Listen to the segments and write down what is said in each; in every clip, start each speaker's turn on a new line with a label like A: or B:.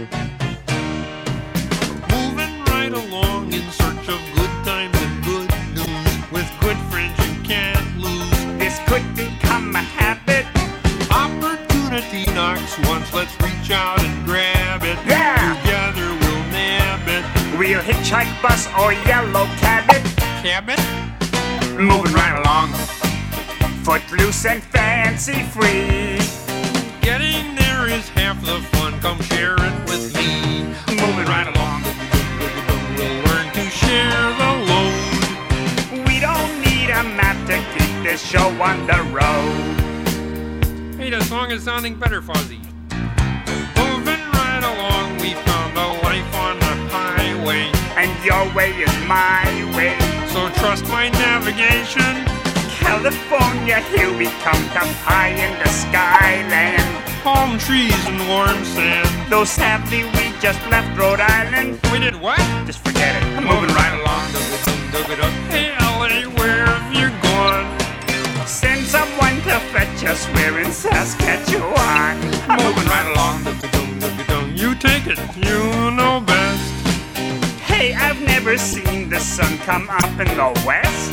A: Moving right along in search of good times and good news. With good friends you can't lose.
B: This could become a habit.
A: Opportunity knocks once, let's reach out and grab it.
B: Yeah!
A: Together we'll nab it.
B: We'll hitchhike, bus, or yellow cabin.
A: Cabin?
B: Moving right along. Footloose and fancy free.
A: Getting there is half the fun, come share it with me.
B: Moving right along.
A: We'll learn to share the load.
B: We don't need a map to keep this show on the road.
A: Hey, the song is sounding better, Fuzzy. Moving right along, we found a life on the highway.
B: And your way is my way.
A: So trust my navigation.
B: California, here we come high in the skyland.
A: Palm trees and warm sand.
B: Though sadly we just left Rhode Island.
A: We did what?
B: Just forget it, I'm moving right along.
A: Hey, LA, where have you gone?
B: Send someone to fetch us, we're in Saskatchewan. I'm moving right along.
A: You take it, you know best.
B: Hey, I've never seen the sun come up in the west.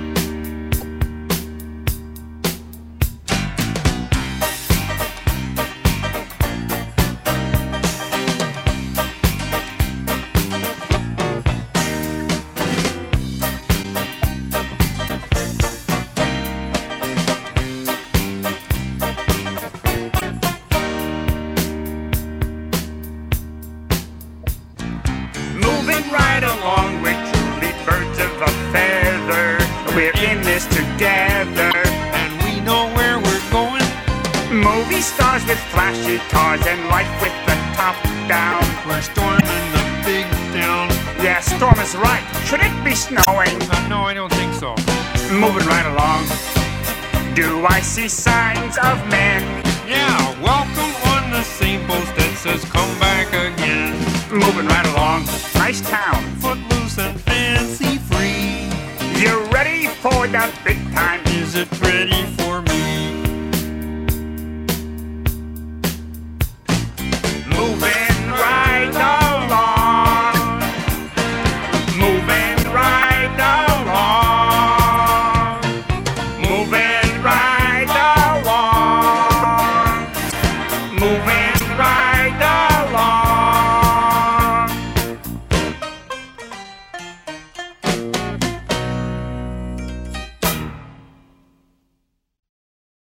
B: Right along, we're truly birds of a feather. We're in this together,
A: and we know where we're going.
B: Movie stars with flashy cars and life with the top down.
A: We're storming the big town.
B: Yeah, storm is right. Should it be snowing?
A: No, I don't think so.
B: Moving right along. Do I see signs of man?